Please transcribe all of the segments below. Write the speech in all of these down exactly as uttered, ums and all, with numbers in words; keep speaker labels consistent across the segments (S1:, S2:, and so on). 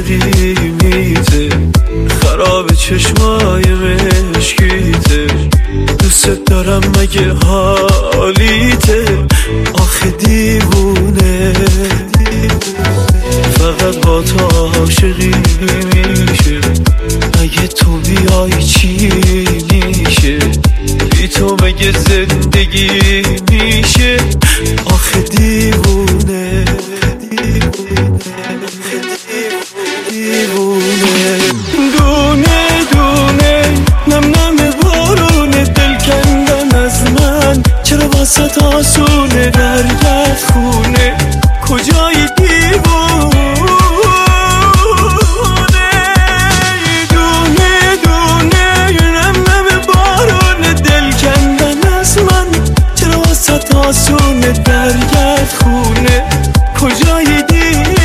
S1: قدیمیته، خراب چشمای مشکیته، دوست دارم مگه حالیته، آخه دیوونه فقط با تو عاشقی میشه، اگه تو بیای چی میشه، بی تو مگه زندگی میشه، آخه دیوونه دیوونه دونه دونه نم نم بارونه، دل کندن از من چرا واسه آسونه، درگرد خونه کجای دیوونه، دونه دونه نم نم بارونه، دل کندن از من چرا واسه آسونه، درگرد خونه کجای دیوونه.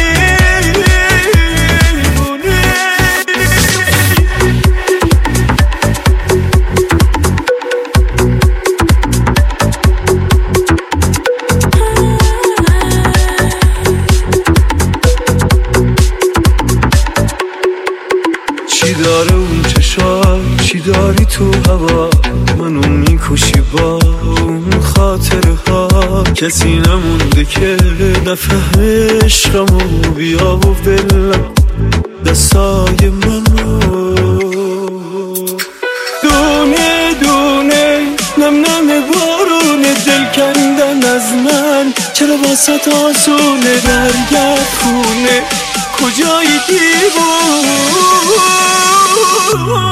S1: چی داره اون چشات، چی داری تو هوا، منو میکشی با اون خاطره ها، کسی نمونده که نفهمه عشقمو، بیا و بلم دستای منو، دونه دونه نم نم بارونه، دل کندن از من چرا واسه آسونه، درگرد خونه کجای دیوونه.